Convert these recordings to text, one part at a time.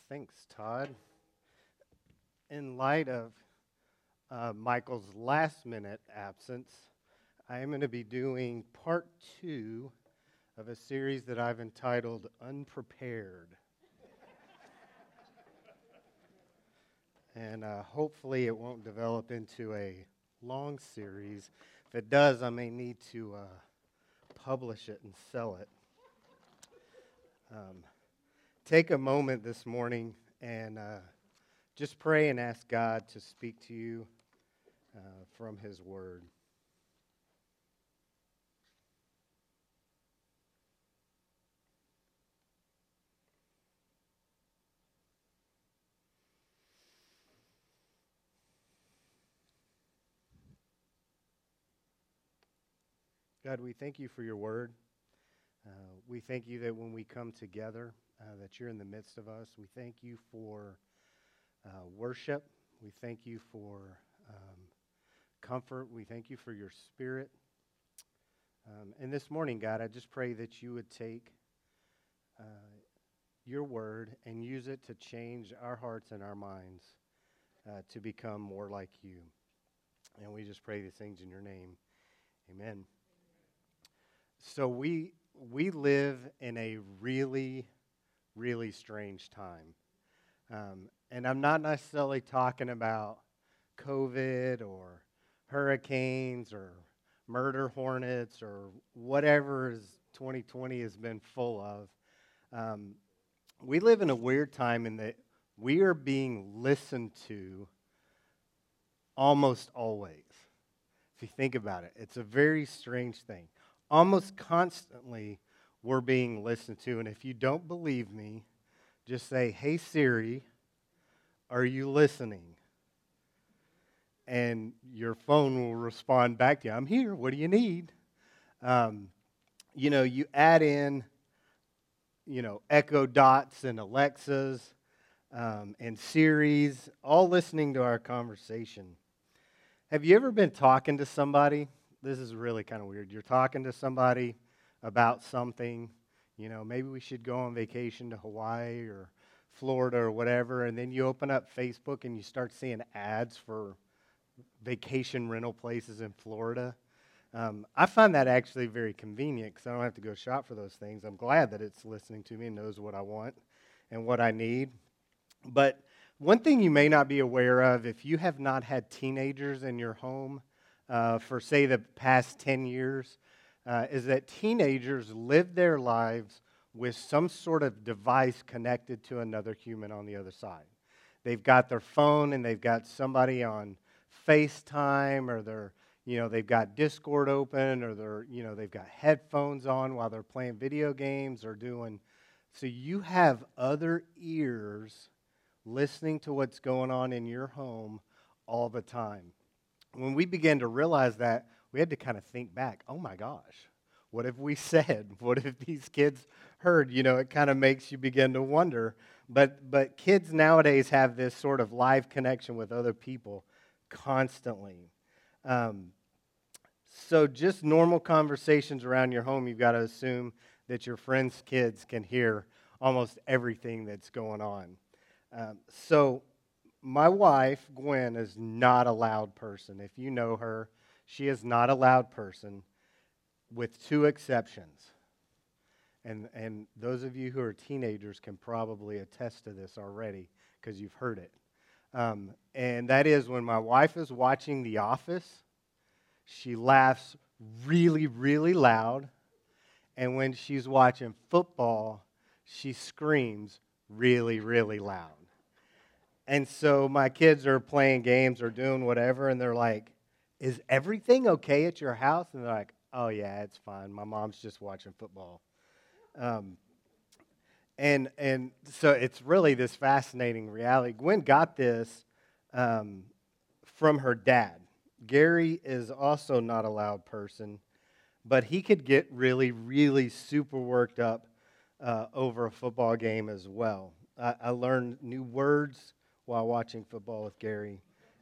Thanks, Todd. In light of Michael's last minute absence, I am going to be doing part two of a series that I've entitled Unprepared. And hopefully it won't develop into a long series. If it does, I may need to publish it and sell it. Take a moment this morning and just pray and ask God to speak to you from His Word. God, we thank you for your Word. We thank you that when we come together, that you're in the midst of us. We thank you for worship. We thank you for comfort. We thank you for your Spirit. And this morning, God, I just pray that you would take your Word and use it to change our hearts and our minds to become more like you. And we just pray these things in your name. Amen. So we live in a really, really strange time. And I'm not necessarily talking about COVID or hurricanes or murder hornets or whatever 2020 has been full of. We live in a weird time in that we are being listened to almost always. If you think about it, it's a very strange thing. Almost constantly, we're being listened to. And if you don't believe me, just say, "Hey Siri, are you listening?" And your phone will respond back to you. "I'm here. What do you need?" You add in, Echo Dots and Alexas and Siris, all listening to our conversation. Have you ever been talking to somebody? This is really kind of weird. You're talking to somebody about something, maybe we should go on vacation to Hawaii or Florida or whatever, and then you open up Facebook and you start seeing ads for vacation rental places in Florida. I find that actually very convenient because I don't have to go shop for those things. I'm glad that it's listening to me and knows what I want and what I need. But one thing you may not be aware of, if you have not had teenagers in your home for, say, the past 10 years, is that teenagers live their lives with some sort of device connected to another human on the other side. They've got their phone and they've got somebody on FaceTime, or they've got Discord open, or they've got headphones on while they're playing video games or doing. So you have other ears listening to what's going on in your home all the time. When we began to realize that, we had to kind of think back. Oh my gosh, what have we said? What if these kids heard? It kind of makes you begin to wonder. But kids nowadays have this sort of live connection with other people constantly. So just normal conversations around your home, you've got to assume that your friends' kids can hear almost everything that's going on. So my wife, Gwen, is not a loud person. If you know her, she is not a loud person, with two exceptions. And those of you who are teenagers can probably attest to this already because you've heard it. And that is when my wife is watching The Office, she laughs really, really loud. And when she's watching football, she screams really, really loud. And so my kids are playing games or doing whatever, and they're like, "Is everything okay at your house?" And they're like, "Oh, yeah, it's fine. My mom's just watching football." And so it's really this fascinating reality. Gwen got this from her dad. Gary is also not a loud person, but he could get really, really super worked up over a football game as well. I learned new words while watching football with Gary.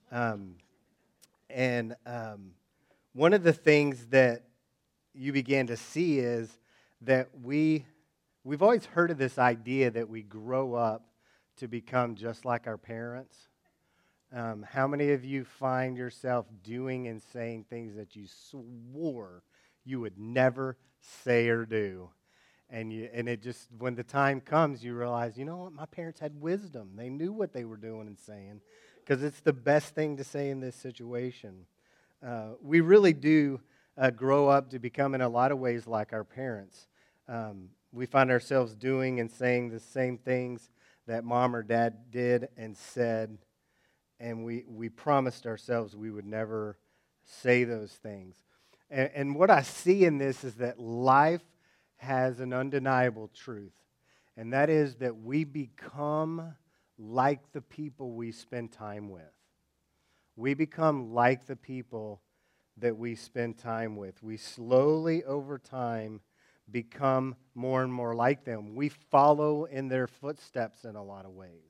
And one of the things that you began to see is that we've always heard of this idea that we grow up to become just like our parents? How many of you find yourself doing and saying things that you swore you would never say or do? And it just, when the time comes, you realize, you know what, my parents had wisdom. They knew what they were doing and saying, because it's the best thing to say in this situation. We really do grow up to become, in a lot of ways, like our parents. We find ourselves doing and saying the same things that mom or dad did and said, and we promised ourselves we would never say those things. And what I see in this is that life has an undeniable truth, and that is that we become like the people we spend time with. We become like the people that we spend time with. We slowly, over time, become more and more like them. We follow in their footsteps in a lot of ways.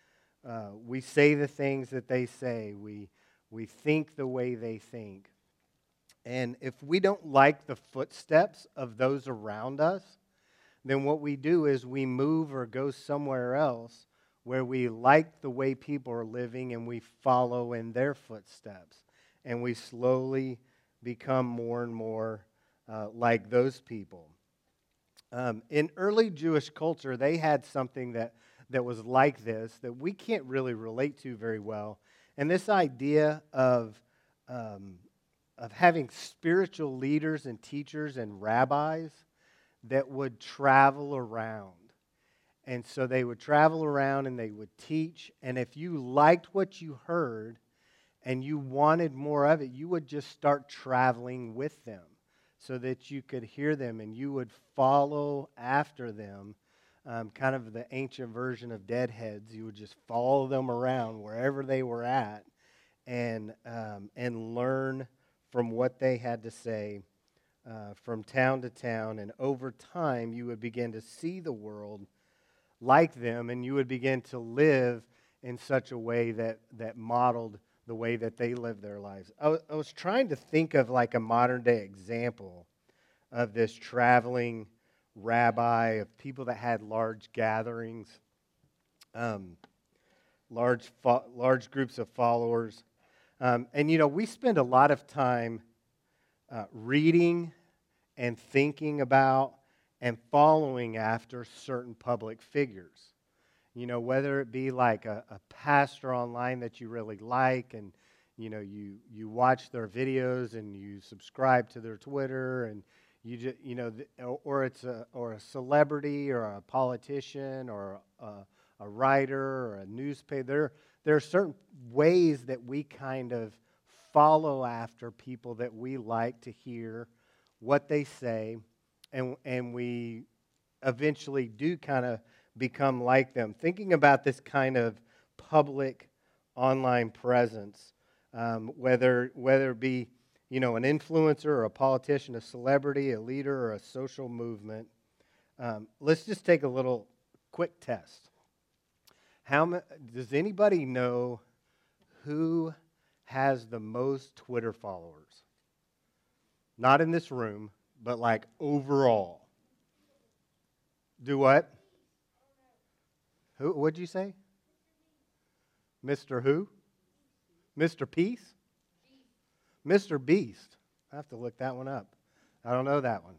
We say the things that they say. We think the way they think. And if we don't like the footsteps of those around us, then what we do is we move or go somewhere else where we like the way people are living and we follow in their footsteps. And we slowly become more and more like those people. In early Jewish culture, they had something that was like this that we can't really relate to very well. And this idea of having spiritual leaders and teachers and rabbis that would travel around. And so they would travel around and they would teach. And if you liked what you heard and you wanted more of it, you would just start traveling with them so that you could hear them and you would follow after them. Kind of the ancient version of deadheads. You would just follow them around wherever they were at and learn from what they had to say from town to town. And over time, you would begin to see the world like them, and you would begin to live in such a way that modeled the way that they lived their lives. I was trying to think of like a modern day example of this traveling rabbi, of people that had large gatherings, large groups of followers. And, you know, we spend a lot of time reading and thinking about and following after certain public figures. You know, whether it be like a pastor online that you really like and, you know, you watch their videos and you subscribe to their Twitter and you just, you know, or it's a celebrity or a politician or a writer or a newspaper. There are certain ways that we kind of follow after people that we like to hear what they say, and we eventually do kind of become like them. Thinking about this kind of public online presence, whether it be, you know, an influencer or a politician, a celebrity, a leader, or a social movement. Let's just take a little quick test. Does anybody know who has the most Twitter followers? Not in this room, but like overall. Do what? What'd you say? Mr. Who? Mr. Peace? Mr. Beast. I have to look that one up. I don't know that one.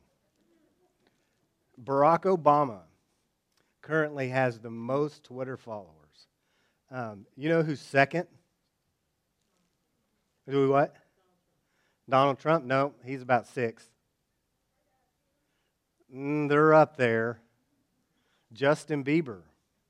Barack Obama currently has the most Twitter followers. You know who's second? Who what? Donald Trump? No, he's about sixth. They're up there. Justin Bieber.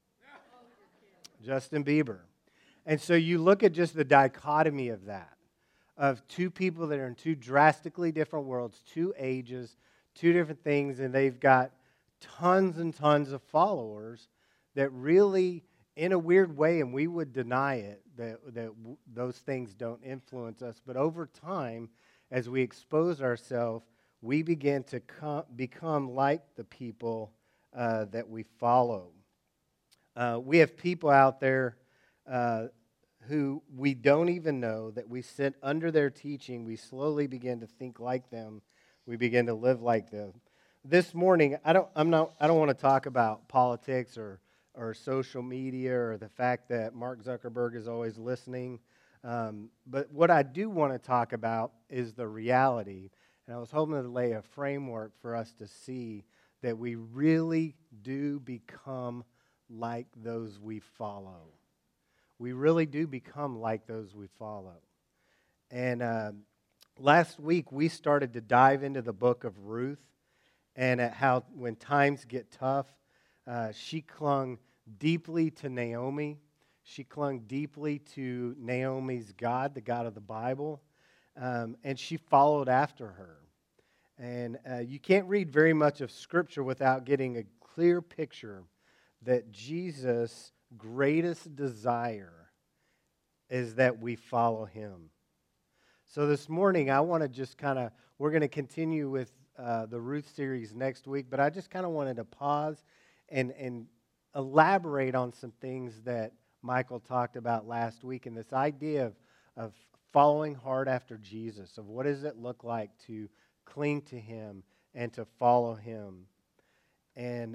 Justin Bieber. And so you look at just the dichotomy of that, of two people that are in two drastically different worlds, two ages, two different things, and they've got tons and tons of followers that really, in a weird way, and we would deny it, that those things don't influence us. But over time, as we expose ourselves, we begin to become like the people that we follow. We have people out there who we don't even know, that we sit under their teaching. We slowly begin to think like them. We begin to live like them. This morning, I don't want to talk about politics or or social media or the fact that Mark Zuckerberg is always listening. But what I do want to talk about is the reality. And I was hoping to lay a framework for us to see that we really do become like those we follow. We really do become like those we follow. And last week we started to dive into the book of Ruth and at how when times get tough, she clung deeply to Naomi. She clung deeply to Naomi's God, the God of the Bible, and she followed after her. And you can't read very much of Scripture without getting a clear picture that Jesus' greatest desire is that we follow him. So this morning, I want to just we're going to continue with the Ruth series next week, but I just kind of wanted to pause and elaborate on some things that Michael talked about last week, and this idea of following hard after Jesus, of what does it look like to cling to him and to follow him. And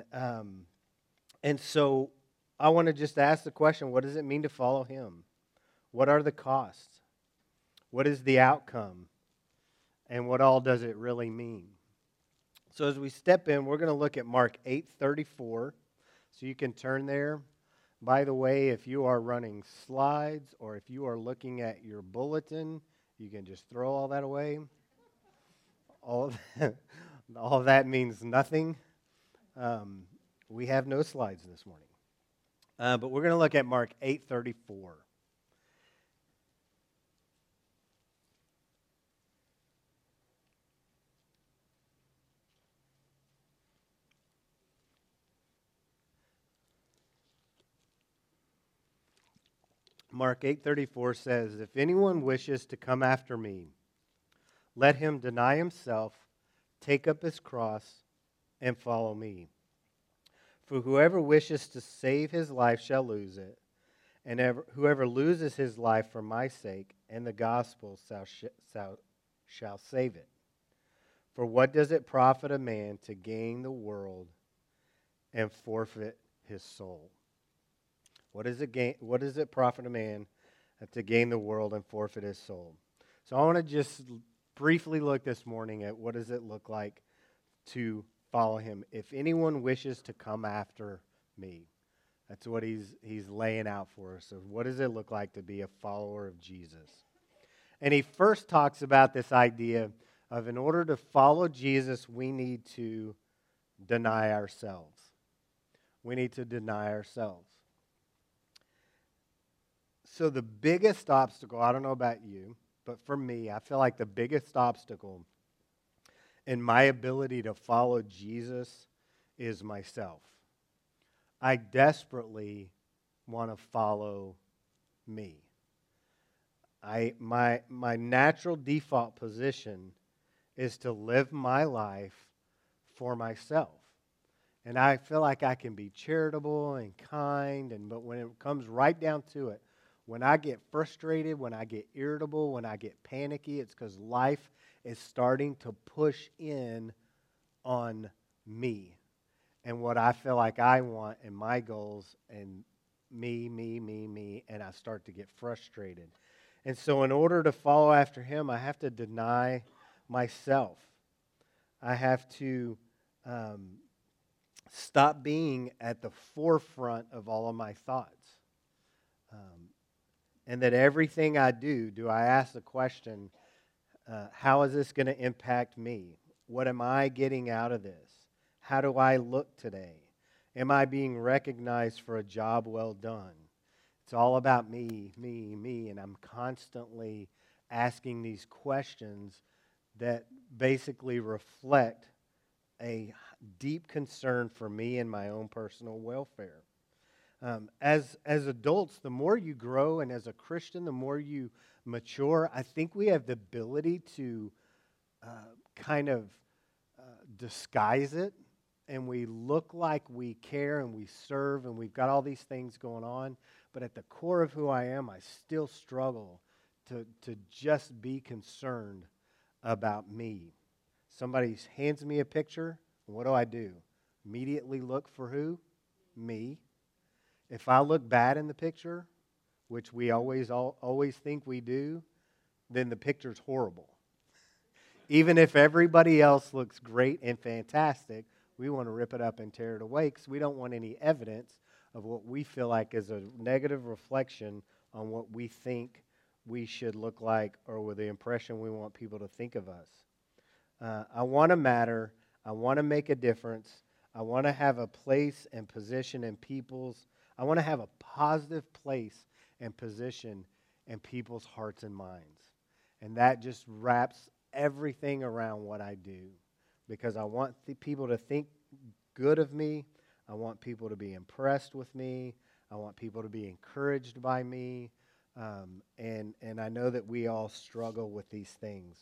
so I want to just ask the question, what does it mean to follow him? What are the costs? What is the outcome? And what all does it really mean? So as we step in, we're going to look at Mark 8:34. So you can turn there. By the way, if you are running slides or if you are looking at your bulletin, you can just throw all that away. All of that means nothing. We have no slides this morning. But we're going to look at Mark 8:34. Mark 8:34 says, "If anyone wishes to come after me, let him deny himself, take up his cross, and follow me. For whoever wishes to save his life shall lose it, and whoever loses his life for my sake and the gospel shall save it. For what does it profit a man to gain the world and forfeit his soul?" What does it profit a man to gain the world and forfeit his soul? So I want to just briefly look this morning at what does it look like to follow him. If anyone wishes to come after me, that's what he's laying out for us. So what does it look like to be a follower of Jesus? And he first talks about this idea of in order to follow Jesus, we need to deny ourselves. We need to deny ourselves. So the biggest obstacle, I don't know about you, but for me, I feel like the biggest obstacle in my ability to follow Jesus is myself. I desperately want to follow me. My natural default position is to live my life for myself. And I feel like I can be charitable and kind, but when it comes right down to it, when I get frustrated, when I get irritable, when I get panicky, it's because life is starting to push in on me and what I feel like I want and my goals and me, and I start to get frustrated. And so in order to follow after him, I have to deny myself. I have to stop being at the forefront of all of my thoughts. And that everything I do I ask the question, how is this going to impact me? What am I getting out of this? How do I look today? Am I being recognized for a job well done? It's all about me, and I'm constantly asking these questions that basically reflect a deep concern for me and my own personal welfare. As adults, the more you grow, and as a Christian, the more you mature, I think we have the ability to disguise it, and we look like we care and we serve and we've got all these things going on, but at the core of who I am, I still struggle to just be concerned about me. Somebody hands me a picture, and what do? Immediately look for who? Me. If I look bad in the picture, which we always think we do, then the picture's horrible. Even if everybody else looks great and fantastic, we want to rip it up and tear it away because we don't want any evidence of what we feel like is a negative reflection on what we think we should look like or with the impression we want people to think of us. I want to matter. I want to make a difference. I want to have a place and position in people's. I want to have a positive place and position in people's hearts and minds. And that just wraps everything around what I do because I want the people to think good of me. I want people to be impressed with me. I want people to be encouraged by me. And I know that we all struggle with these things.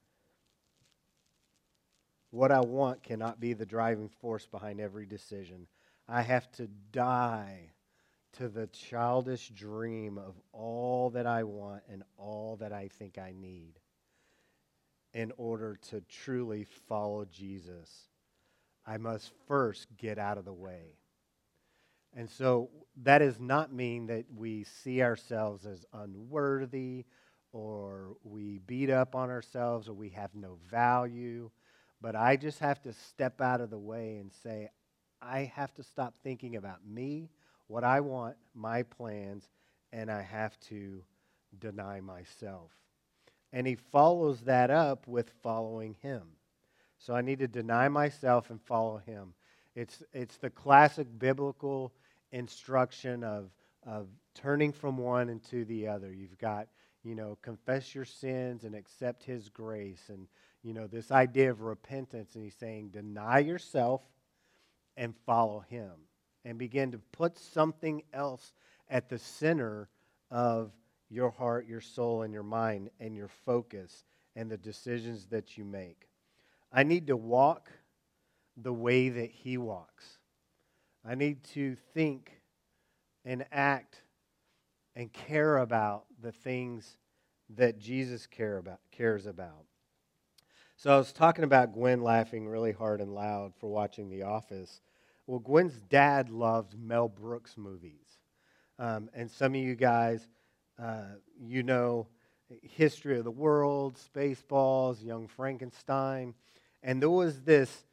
What I want cannot be the driving force behind every decision. I have to die to the childish dream of all that I want and all that I think I need in order to truly follow Jesus. I must first get out of the way. And so that does not mean that we see ourselves as unworthy or we beat up on ourselves or we have no value. But I just have to step out of the way and say, I have to stop thinking about me, what I want, my plans, and I have to deny myself. And he follows that up with following him. So I need to deny myself and follow him. It's the classic biblical instruction of turning from one into the other. You've got, confess your sins and accept his grace. And, this idea of repentance. And he's saying, deny yourself and follow him. And begin to put something else at the center of your heart, your soul, and your mind, and your focus, and the decisions that you make. I need to walk the way that he walks. I need to think and act and care about the things that Jesus cares about. So I was talking about Gwen laughing really hard and loud for watching The Office. Well, Gwen's dad loved Mel Brooks movies. And some of you guys, History of the World, Spaceballs, Young Frankenstein. And there was this,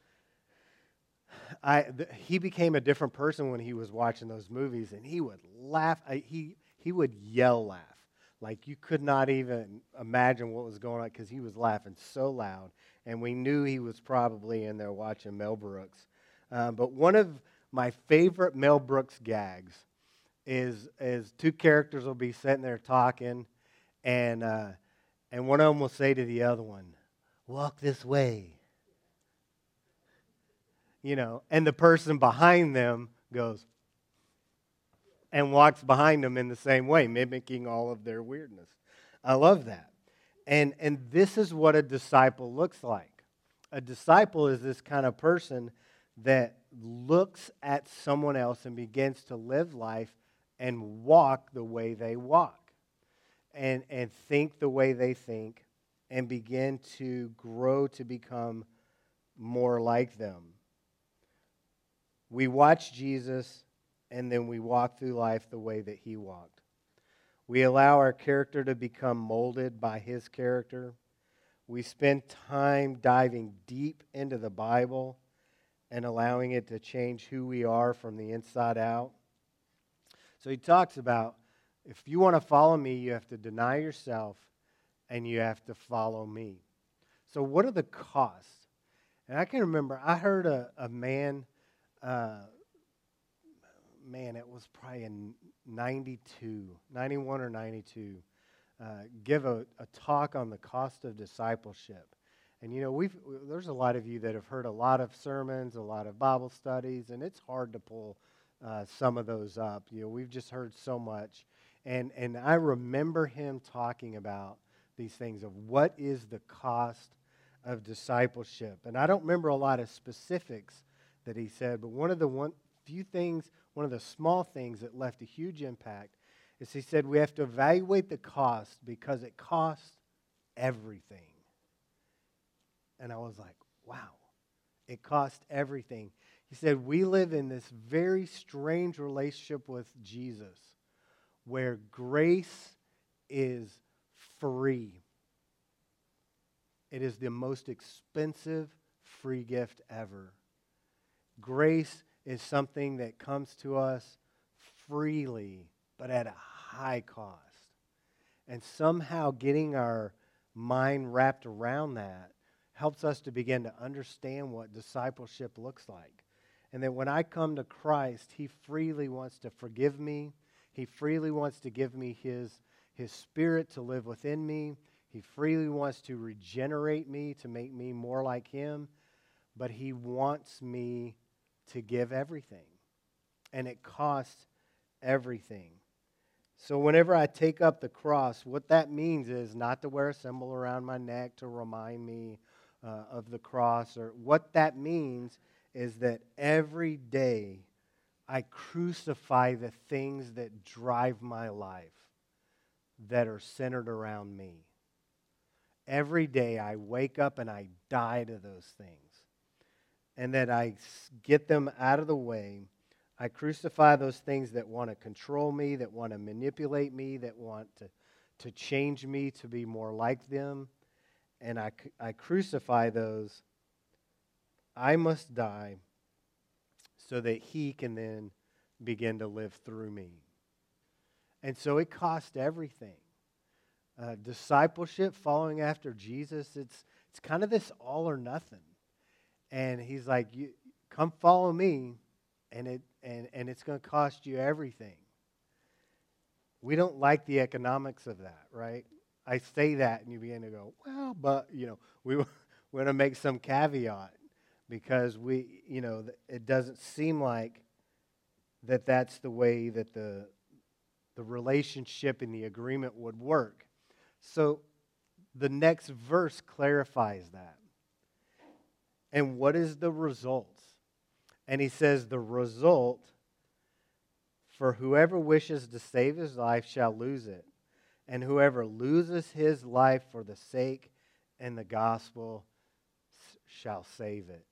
he became a different person when he was watching those movies, and he would laugh. He would yell laugh. Like you could not even imagine what was going on because he was laughing so loud. And we knew he was probably in there watching Mel Brooks. But one of my favorite Mel Brooks gags is two characters will be sitting there talking, and one of them will say to the other one, "Walk this way." And the person behind them goes and walks behind them in the same way, mimicking all of their weirdness. I love that. And this is what a disciple looks like. A disciple is this kind of person that looks at someone else and begins to live life and walk the way they walk and think the way they think and begin to grow to become more like them. We watch Jesus and then we walk through life the way that he walked. We allow our character to become molded by his character. We spend time diving deep into the Bible and allowing it to change who we are from the inside out. So he talks about, if you want to follow me, you have to deny yourself and you have to follow me. So what are the costs? And I can remember, I heard a man, it was probably in 91 or 92, give a talk on the cost of discipleship. And there's a lot of you that have heard a lot of sermons, a lot of Bible studies, and it's hard to pull some of those up. We've just heard so much. And I remember him talking about these things of what is the cost of discipleship. And I don't remember a lot of specifics that he said, but one of the small things that left a huge impact is he said we have to evaluate the cost because it costs everything. And I was like, wow, it cost everything. He said, we live in this very strange relationship with Jesus where grace is free. It is the most expensive free gift ever. Grace is something that comes to us freely, but at a high cost. And somehow getting our mind wrapped around that helps us to begin to understand what discipleship looks like. And that when I come to Christ, He freely wants to forgive me. He freely wants to give me His Spirit to live within me. He freely wants to regenerate me, to make me more like Him. But He wants me to give everything. And it costs everything. So whenever I take up the cross, what that means is not to wear a symbol around my neck to remind me of the cross. Or what that means is that every day I crucify the things that drive my life that are centered around me. Every day I wake up and I die to those things. And that I get them out of the way. I crucify those things that want to control me, that want to manipulate me, that want to change me to be more like them. And I crucify those. I must die so that He can then begin to live through me. And so it cost everything. Discipleship, following after Jesus, it's kind of this all or nothing. And He's like, come follow me, and it's going to cost you everything. We don't like the economics of that, right? I say that, and you begin to go, well, but, we want to make some caveat because it doesn't seem like that's the way that the relationship and the agreement would work. So the next verse clarifies that. And what is the result? And he says, the result, for whoever wishes to save his life shall lose it. And whoever loses his life for the sake and the gospel shall save it.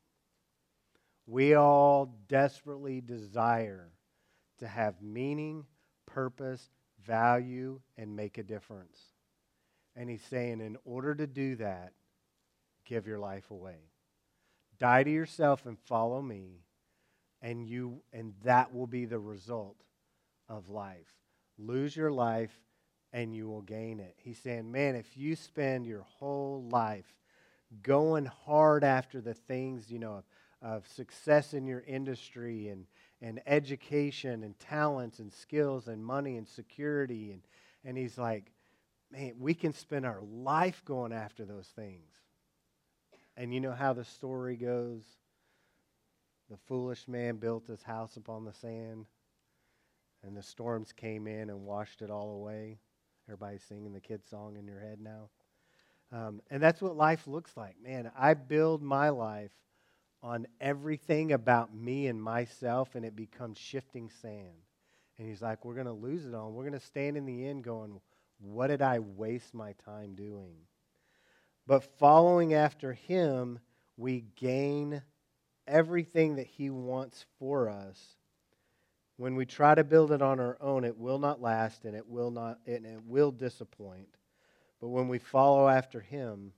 We all desperately desire to have meaning, purpose, value, and make a difference. And he's saying, in order to do that, give your life away. Die to yourself and follow me, and that will be the result of life. Lose your life, and you will gain it. He's saying, man, if you spend your whole life going hard after the things, of success in your industry and education and talents and skills and money and security, and he's like, man, we can spend our life going after those things. And you know how the story goes? The foolish man built his house upon the sand, and the storms came in and washed it all away. Everybody's singing the kid song in your head now. And that's what life looks like. Man, I build my life on everything about me and myself, and it becomes shifting sand. And he's like, we're going to lose it all. We're going to stand in the end going, what did I waste my time doing? But following after Him, we gain everything that He wants for us. When we try to build it on our own, it will not last, and it will disappoint. But when we follow after Him,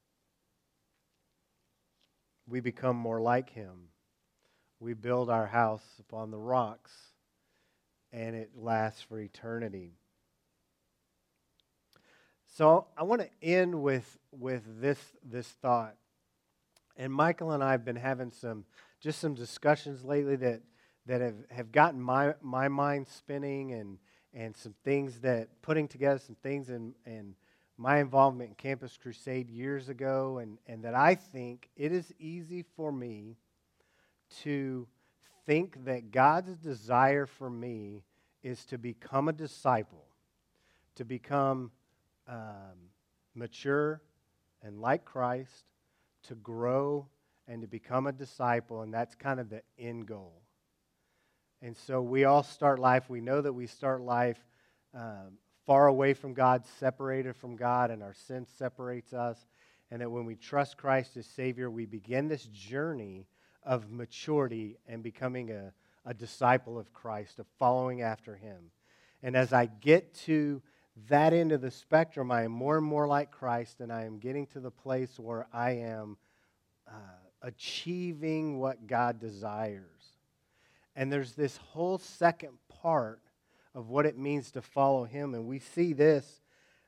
we become more like Him. We build our house upon the rocks, and it lasts for eternity. So I want to end with this thought. And Michael and I have been having some discussions lately that have gotten my mind spinning and some things putting together some things in my involvement in Campus Crusade years ago, and that I think it is easy for me to think that God's desire for me is to become a disciple, to become mature and like Christ, to grow and to become a disciple, and that's kind of the end goal. And so we all start life, we know that we start life far away from God, separated from God, and our sin separates us, and that when we trust Christ as Savior, we begin this journey of maturity and becoming a disciple of Christ, of following after him. And as I get to that end of the spectrum, I am more and more like Christ, and I am getting to the place where I am achieving what God desires. And there's this whole second part of what it means to follow him, and we see this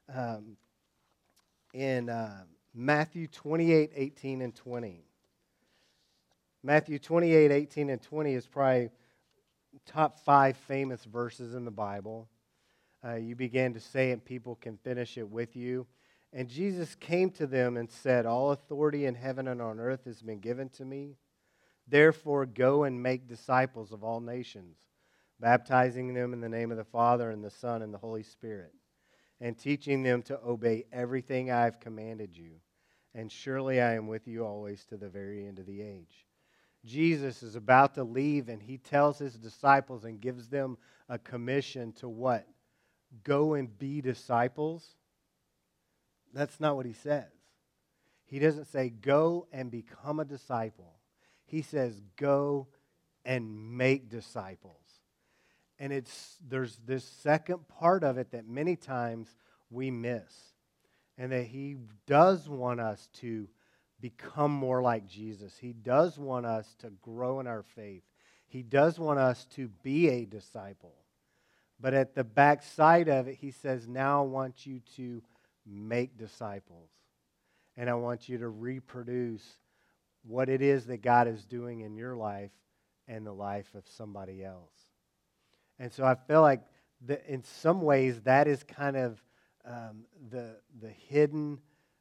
in Matthew 28, 18, and 20. Matthew 28, 18, and 20 is probably top 5 famous verses in the Bible. You began to say it, people can finish it with you. And Jesus came to them and said, "All authority in heaven and on earth has been given to me. Therefore, go and make disciples of all nations, baptizing them in the name of the Father and the Son and the Holy Spirit, and teaching them to obey everything I have commanded you. And surely I am with you always to the very end of the age." Jesus is about to leave, and he tells his disciples and gives them a commission to what? Go and be disciples. That's not what he says. He doesn't say, go and become a disciple. He says, go and make disciples. And there's this second part of it that many times we miss. And that he does want us to become more like Jesus. He does want us to grow in our faith. He does want us to be a disciple. But at the backside of it, he says, now I want you to make disciples. And I want you to reproduce what it is that God is doing in your life and the life of somebody else. And so I feel like in some ways that is kind of the hidden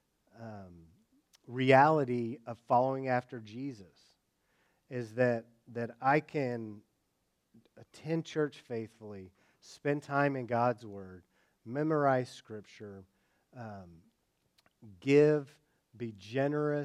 reality of following after Jesus, is that I can attend church faithfully, spend time in God's Word, memorize Scripture, give, be generous,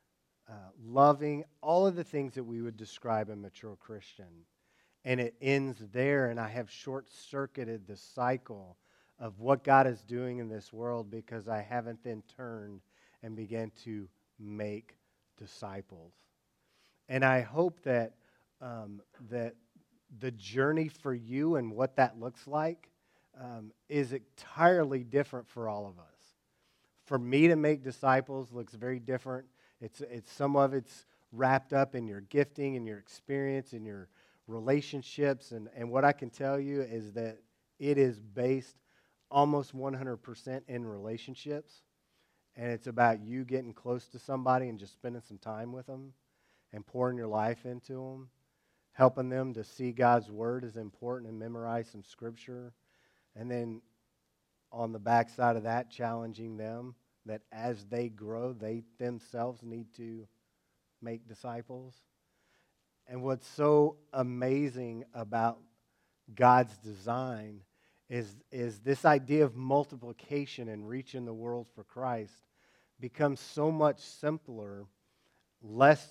loving, all of the things that we would describe a mature Christian. And it ends there, and I have short-circuited the cycle of what God is doing in this world because I haven't then turned and began to make disciples. And I hope that that the journey for you and what that looks like is entirely different for all of us. For me to make disciples looks very different. It's some of it's wrapped up in your gifting and your experience and your relationships. And what I can tell you is that it is based almost 100% in relationships. And it's about you getting close to somebody and just spending some time with them and pouring your life into them, helping them to see God's Word as important and memorize some Scripture. And then on the backside of that, challenging them that as they grow, they themselves need to make disciples. And what's so amazing about God's design is this idea of multiplication and reaching the world for Christ becomes so much simpler, less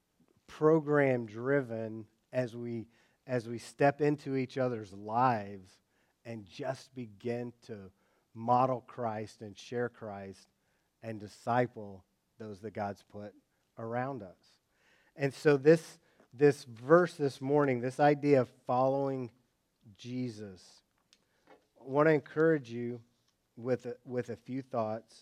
program-driven as we step into each other's lives and just begin to model Christ and share Christ and disciple those that God's put around us. And so this verse this morning, this idea of following Jesus, I want to encourage you with a few thoughts.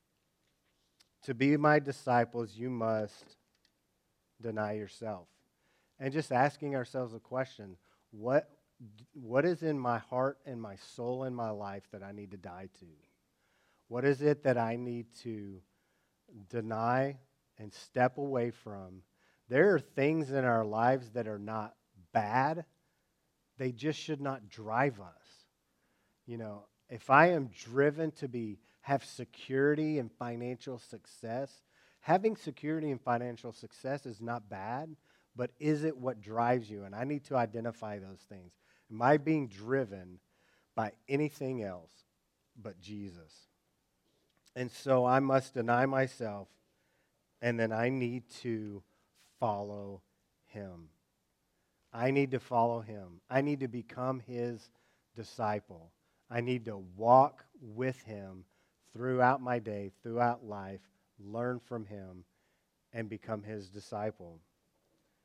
To be my disciples, you must deny yourself. And just asking ourselves a question, what is in my heart and my soul and my life that I need to die to? What is it that I need to deny and step away from? There are things in our lives that are not bad. They just should not drive us. You know, if I am driven to have security and financial success, having security and financial success is not bad, but is it what drives you? And I need to identify those things. Am I being driven by anything else but Jesus? And so I must deny myself, and then I need to follow him. I need to follow him. I need to become his disciple. I need to walk with him throughout my day, throughout life, learn from him, and become his disciple.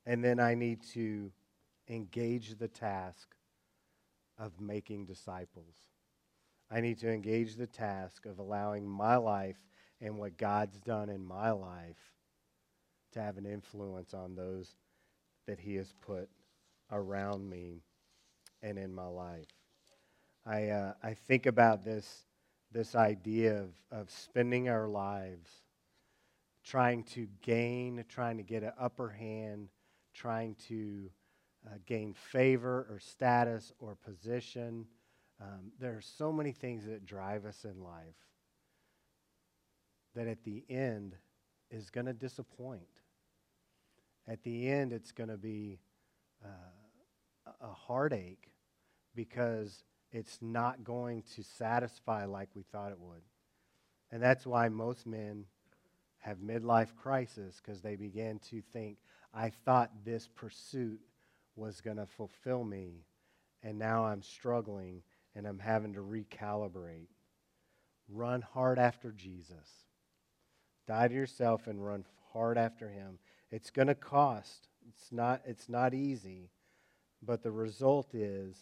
And then I need to engage the task of making disciples. I need to engage the task of allowing my life and what God's done in my life to have an influence on those that he has put around me and in my life. I think about this idea of spending our lives trying to get an upper hand, trying to gain favor or status or position. There are so many things that drive us in life that at the end is going to disappoint. At the end, it's going to be a heartache because it's not going to satisfy like we thought it would. And that's why most men have midlife crisis, because they begin to think, I thought this pursuit was going to fulfill me, and now I'm struggling and I'm having to recalibrate. Run hard after Jesus. Die to yourself and run hard after him. It's going to cost. It's not easy, but the result is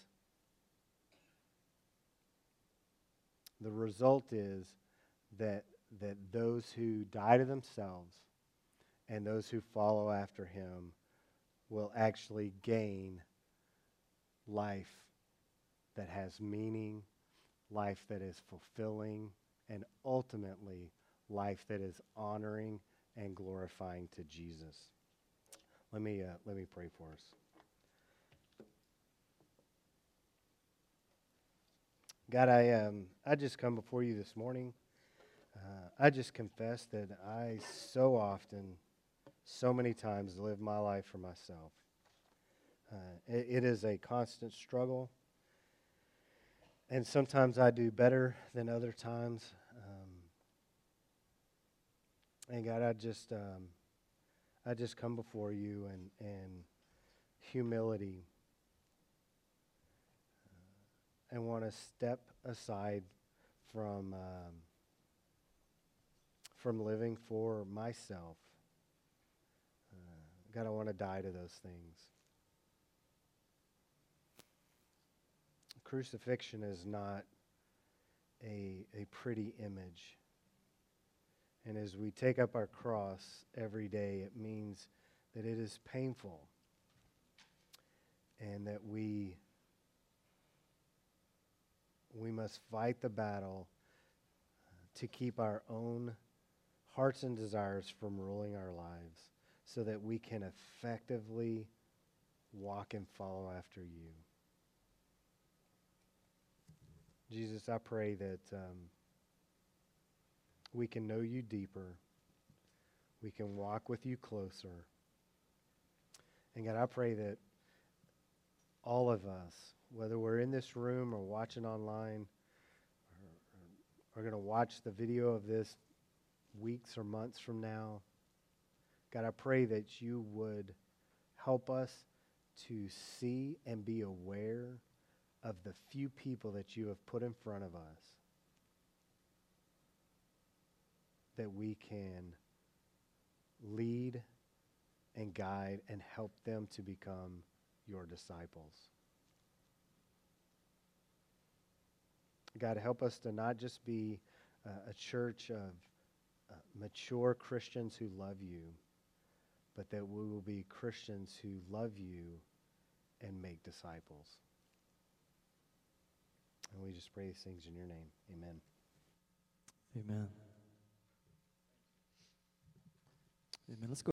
that those who die to themselves and those who follow after him will actually gain life that has meaning, life that is fulfilling, and ultimately life that is honoring and glorifying to Jesus. Let me pray for us. God, I just come before you this morning. I just confess that I so often, so many times, live my life for myself. It is a constant struggle, and sometimes I do better than other times. And God, I just come before you in humility and want to step aside from living for myself. God, I want to die to those things. Crucifixion is not a pretty image. And as we take up our cross every day, it means that it is painful and that we must fight the battle to keep our own hearts and desires from ruling our lives so that we can effectively walk and follow after you. Jesus, I pray that we can know you deeper. We can walk with you closer. And God, I pray that all of us, whether we're in this room or watching online, or are going to watch the video of this weeks or months from now, God, I pray that you would help us to see and be aware of the few people that you have put in front of us, that we can lead and guide and help them to become your disciples. God, help us to not just be a church of mature Christians who love you, but that we will be Christians who love you and make disciples. And we just pray these things in your name. Amen. Amen. Amen. Let's go.